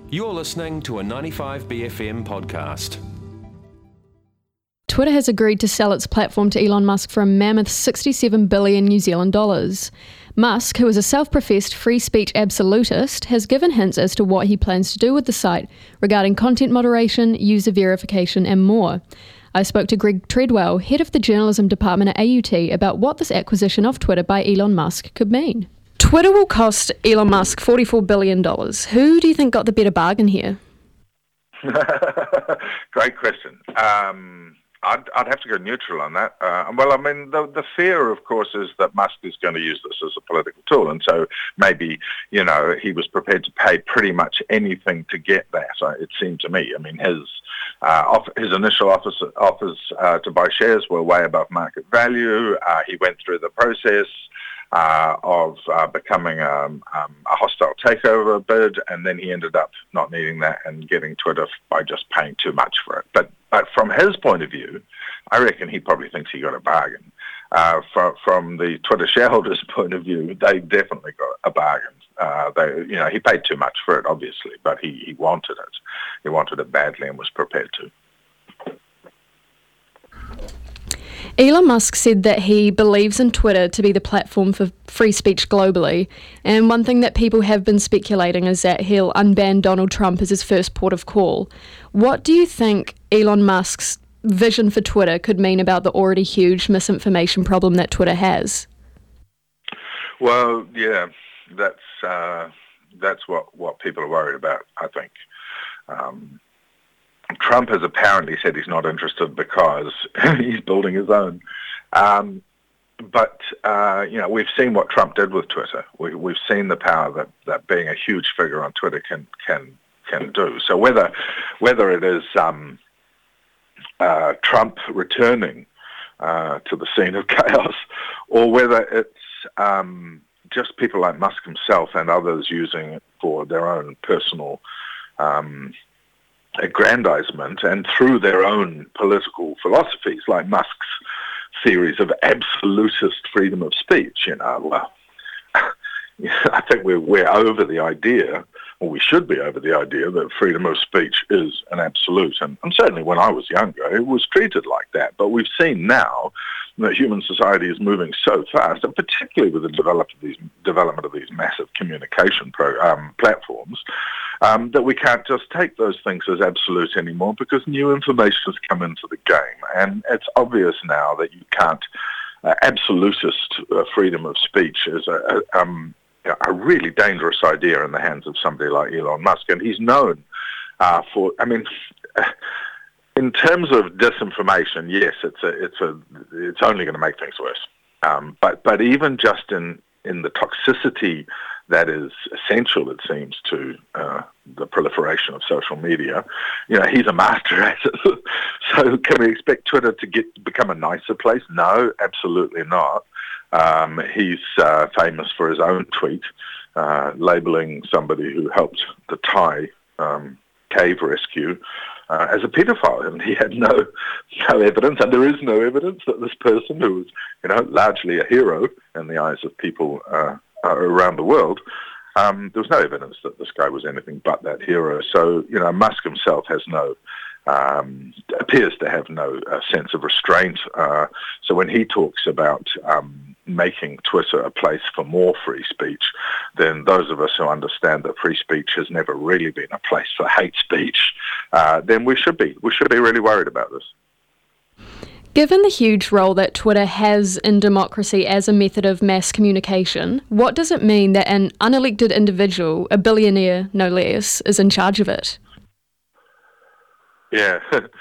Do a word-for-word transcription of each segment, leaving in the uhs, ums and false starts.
You're listening to a ninety-five B F M podcast. Twitter has agreed to sell its platform to Elon Musk for a mammoth sixty-seven billion New Zealand dollars. Musk, who is a self-professed free speech absolutist, has given hints as to what he plans to do with the site regarding content moderation, user verification and more. I spoke to Greg Treadwell, head of the journalism department at A U T, about what this acquisition of Twitter by Elon Musk could mean. Twitter will cost Elon Musk forty-four billion dollars. Who do you think got the better bargain here? Great question. Um, I'd, I'd have to go neutral on that. Uh, well, I mean, the, the fear, of course, is that Musk is going to use this as a political tool, and so maybe, you know, he was prepared to pay pretty much anything to get that, uh, it seemed to me. I mean, his uh, off, his initial offers, offers uh, to buy shares were way above market value. Uh, he went through the process Uh, of uh, becoming um, um, a hostile takeover bid, and then he ended up not needing that and getting Twitter by just paying too much for it. But but from his point of view, I reckon he probably thinks he got a bargain. Uh, from from the Twitter shareholders' point of view, they definitely got a bargain. Uh, they, you know, he paid too much for it, obviously, but he, he wanted it. He wanted it badly and was prepared to. Elon Musk said that he believes in Twitter to be the platform for free speech globally, and one thing that people have been speculating is that he'll unban Donald Trump as his first port of call. What do you think Elon Musk's vision for Twitter could mean about the already huge misinformation problem that Twitter has? Well, yeah, that's uh, that's what, what people are worried about, I think. Um, Trump has apparently said he's not interested because he's building his own. Um, but, uh, you know, we've seen what Trump did with Twitter. We, we've seen the power that, that being a huge figure on Twitter can can can do. So whether whether it is um, uh, Trump returning uh, to the scene of chaos, or whether it's um, just people like Musk himself and others using it for their own personal um aggrandizement and through their own political philosophies, like Musk's theories of absolutist freedom of speech, you know, well, I think we're, we're over the idea, or we should be over the idea, that freedom of speech is an absolute. And, and certainly when I was younger, it was treated like that. But we've seen now that human society is moving so fast, and particularly with the develop of these, development of these massive communication pro, um, platforms, um, that we can't just take those things as absolute anymore because new information has come into the game. And it's obvious now that you can't, uh, absolutist uh, freedom of speech is a, a, um, a really dangerous idea in the hands of somebody like Elon Musk. And he's known uh, for, I mean, in terms of disinformation, yes, it's a, it's a, it's only going to make things worse. Um, but but even just in, in the toxicity that is essential, it seems, to uh, the proliferation of social media, you know, he's a master at it. So can we expect Twitter to get become a nicer place? No, absolutely not. Um, he's uh, famous for his own tweet, uh, labeling somebody who helped the Thai um, cave rescue uh, as a paedophile, and he had no no evidence, and there is no evidence that this person, who was, you know, largely a hero in the eyes of people uh, around the world, um, there was no evidence that this guy was anything but that hero. So, you know, Musk himself has no, um, appears to have no uh, sense of restraint. Uh, so when he talks about um, making Twitter a place for more free speech, then those of us who understand that free speech has never really been a place for hate speech, uh, then we should be we should be really worried about this. Given the huge role that Twitter has in democracy as a method of mass communication, what does it mean that an unelected individual, a billionaire no less, is in charge of it? Yeah.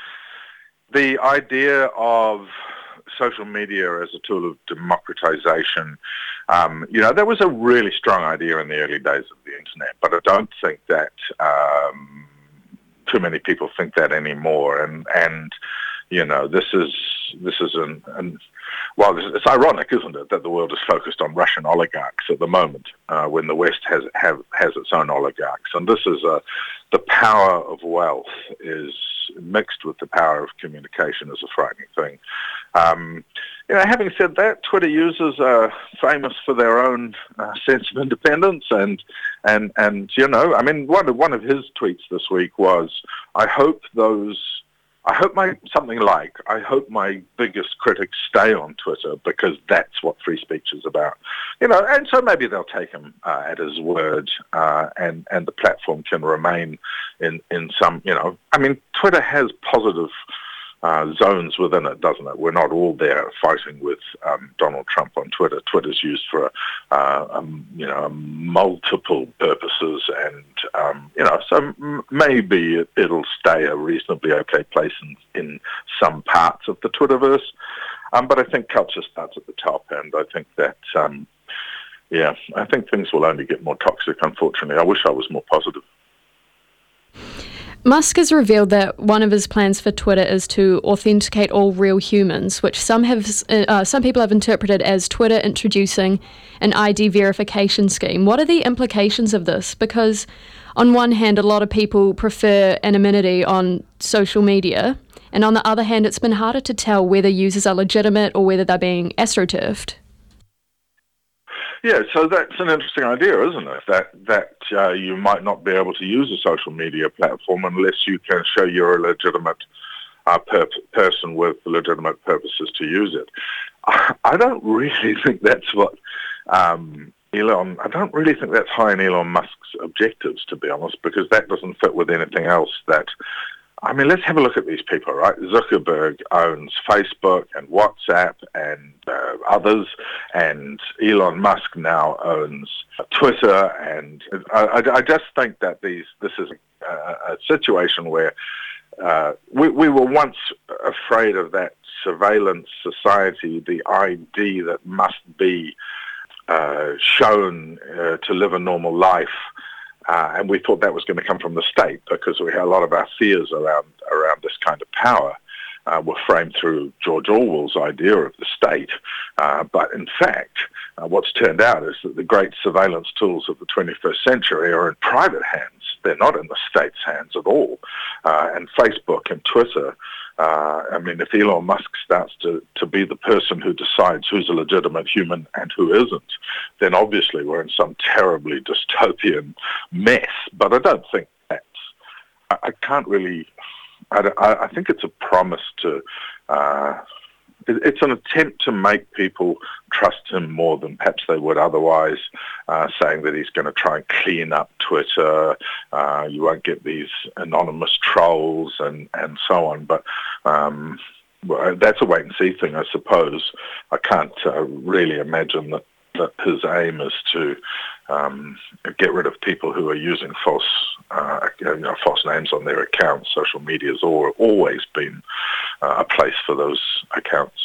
The idea of social media as a tool of democratization, um, you know, that was a really strong idea in the early days of the internet, but I don't think that um, too many people think that anymore. And, and you know, this is this is an, an well, it's ironic, isn't it, that the world is focused on Russian oligarchs at the moment, uh, when the West has have, has its own oligarchs, and this is a the power of wealth is mixed with the power of communication is a frightening thing. Um, you know, having said that, Twitter users are famous for their own uh, sense of independence, and And, and you know, I mean, one of, one of his tweets this week was, I hope those, I hope my, something like, I hope my biggest critics stay on Twitter because that's what free speech is about. You know, and so maybe they'll take him uh, at his word uh, and, and the platform can remain in, in some, you know, I mean, Twitter has positive Uh, zones within it, doesn't it? We're not all there fighting with um, Donald Trump on Twitter. Twitter's used for, uh, um, you know, multiple purposes, and um, you know, so m- maybe it, it'll stay a reasonably okay place in, in some parts of the Twitterverse. Um, but I think culture starts at the top, and I think that, um, yeah, I think things will only get more toxic. Unfortunately, I wish I was more positive. Musk has revealed that one of his plans for Twitter is to authenticate all real humans, which some have, uh, some people have interpreted as Twitter introducing an I D verification scheme. What are the implications of this? Because on one hand, a lot of people prefer anonymity on social media, and on the other hand, it's been harder to tell whether users are legitimate or whether they're being astroturfed. Yeah, so that's an interesting idea, isn't it? That that uh, you might not be able to use a social media platform unless you can show you're a legitimate uh, per- person with legitimate purposes to use it. I, I don't really think that's what um, Elon. I don't really think that's high in Elon Musk's objectives, to be honest, because that doesn't fit with anything else that. I mean, let's have a look at these people, right? Zuckerberg owns Facebook and WhatsApp and uh, others, and Elon Musk now owns Twitter. And I, I just think that these this is a, a situation where uh, we, we were once afraid of that surveillance society, the I D that must be uh, shown uh, to live a normal life. Uh, and we thought that was going to come from the state because we had a lot of our fears around around this kind of power uh, were framed through George Orwell's idea of the state. Uh, but in fact, uh, what's turned out is that the great surveillance tools of the twenty-first century are in private hands. They're not in the state's hands at all. Uh, and Facebook and Twitter, uh, I mean, if Elon Musk starts to, to be the person who decides who's a legitimate human and who isn't, then obviously we're in some terribly dystopian mess. But I don't think that's, I, I can't really, I, I think it's a promise to, uh, it, it's an attempt to make people trust him more than perhaps they would otherwise, uh, saying that he's going to try and clean up Twitter, uh, you won't get these anonymous trolls and, and so on. But um, well, that's a wait-and-see thing, I suppose. I can't uh, really imagine that, that his aim is to um, get rid of people who are using false uh, you know, false names on their accounts. Social media has al- always been uh, a place for those accounts.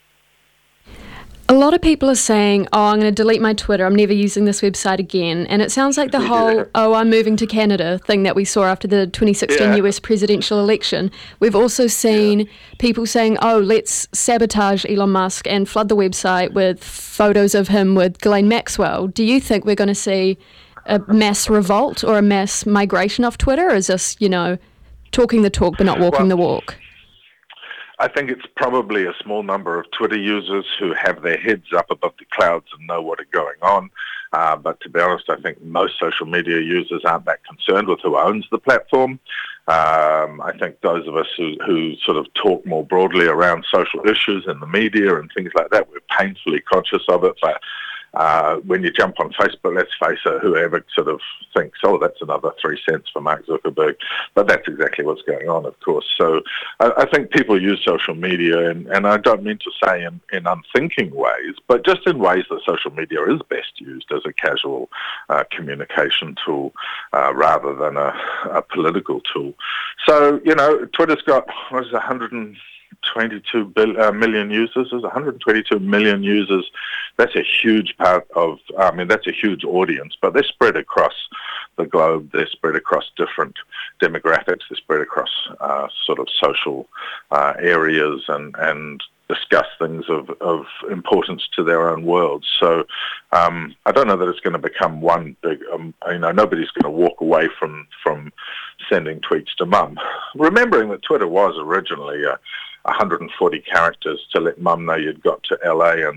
A lot of people are saying, oh, I'm going to delete my Twitter, I'm never using this website again. And it sounds like the Yeah. whole, oh, I'm moving to Canada thing that we saw after the twenty sixteen Yeah. U S presidential election. We've also seen Yeah. people saying, oh, let's sabotage Elon Musk and flood the website with photos of him with Ghislaine Maxwell. Do you think we're going to see a mass revolt or a mass migration off Twitter? Or is this, you know, talking the talk but not walking Well, the walk? I think it's probably a small number of Twitter users who have their heads up above the clouds and know what is going on. Uh, but to be honest, I think most social media users aren't that concerned with who owns the platform. Um, I think those of us who, who sort of talk more broadly around social issues in the media and things like that, we're painfully conscious of it. But uh, when you jump on Facebook, let's face it, whoever sort of thinks, oh, that's another three cents for Mark Zuckerberg. But that's exactly what's going on, of course. So I, I think people use social media, and, and I don't mean to say in, in unthinking ways, but just in ways that social media is best used as a casual uh, communication tool uh, rather than a, a political tool. So, you know, Twitter's got, what is it, one hundred twenty-two billion, uh, million users. There's one hundred twenty-two million users. That's a huge part of, I mean, that's a huge audience, but they're spread across the globe. They're spread across different demographics. They're spread across uh, sort of social uh, areas and, and discuss things of, of importance to their own world. So um, I don't know that it's going to become one big, um, you know, nobody's going to walk away from, from sending tweets to mum. Remembering that Twitter was originally a one hundred forty characters to let mum know you'd got to L A and that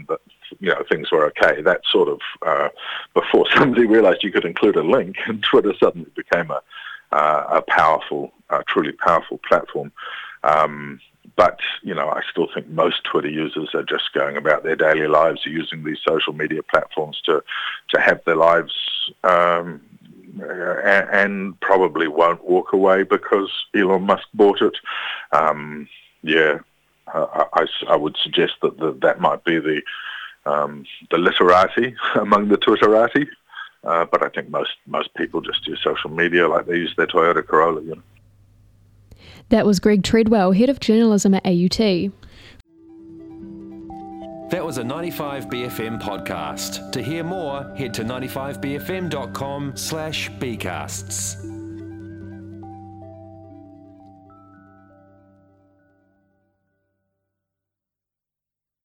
you know, things were okay. That sort of, uh, before somebody realised you could include a link, and Twitter suddenly became a, uh, a powerful, uh, truly powerful platform. Um, but, you know, I still think most Twitter users are just going about their daily lives, using these social media platforms to, to have their lives, um, and, and probably won't walk away because Elon Musk bought it. Um, yeah, I, I, I would suggest that the, that might be the um, the literati among the Twitterati. Uh, but I think most most people just use social media like they use their Toyota Corolla, you know. That was Greg Treadwell, Head of Journalism at A U T. That was a ninety-five B F M podcast. To hear more, head to ninety-five b f m dot com slash bcasts.